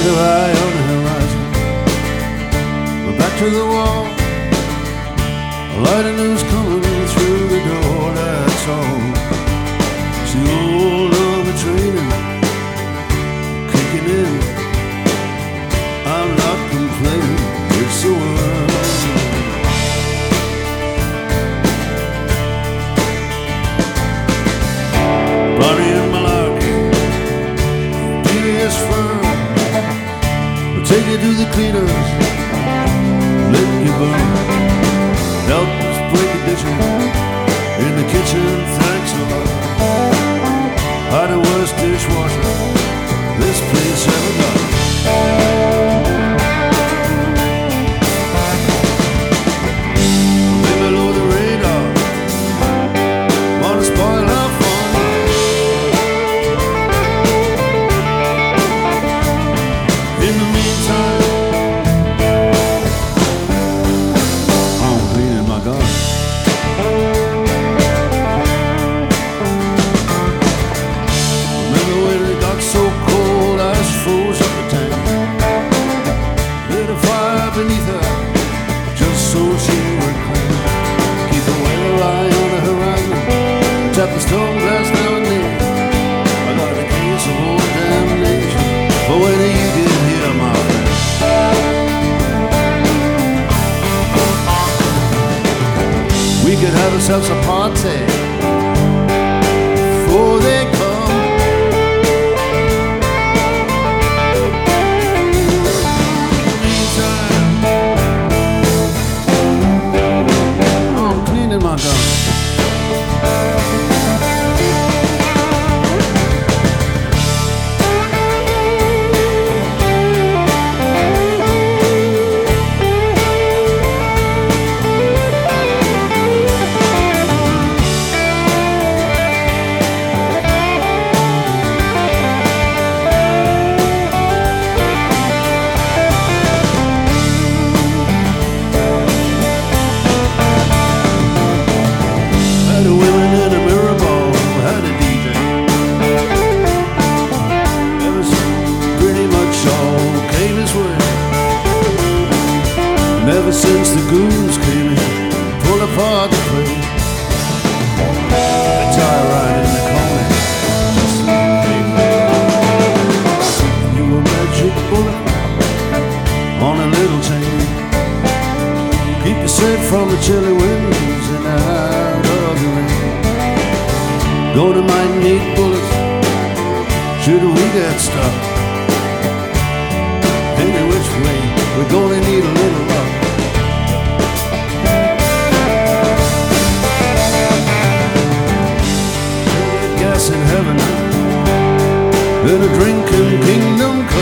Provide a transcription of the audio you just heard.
weather eye on the horizon. We're back to the wall. A light of news coming through the door, that's all. It's the old love of training kicking in. I'm not complaining, it's the world. Bonnie and Malarkey, devious firm, we'll take you to the cleaners, let you burn. Help us break the dishes in the kitchen, thanks a lot. Are the worst dishwasher this place ever got. Way below the radar, wanna spoil our fun. In the meantime, I'm cleaning my garden. Remember when it got so cold, ice froze up the tank. Lit a fire beneath her, just so she would clean. Keep the weather eye on the horizon, tap the stone glass now and then. I got a case of old damnation for when you get here, my friend. We could have ourselves a party before they come. I'm cleaning my gun. Had the women in a mirror ball, had a DJ. Everything pretty much all came his way. And ever since the goons came in, pull apart the place. They tie right in the corner, just like you a magic bullet on a little chain. Keep you safe from the chilly winds and out of the rain. Gonna might need bullets should we get stuck. Any which way, we're gonna need a little luck. Gas in heaven, in a drinking kingdom come.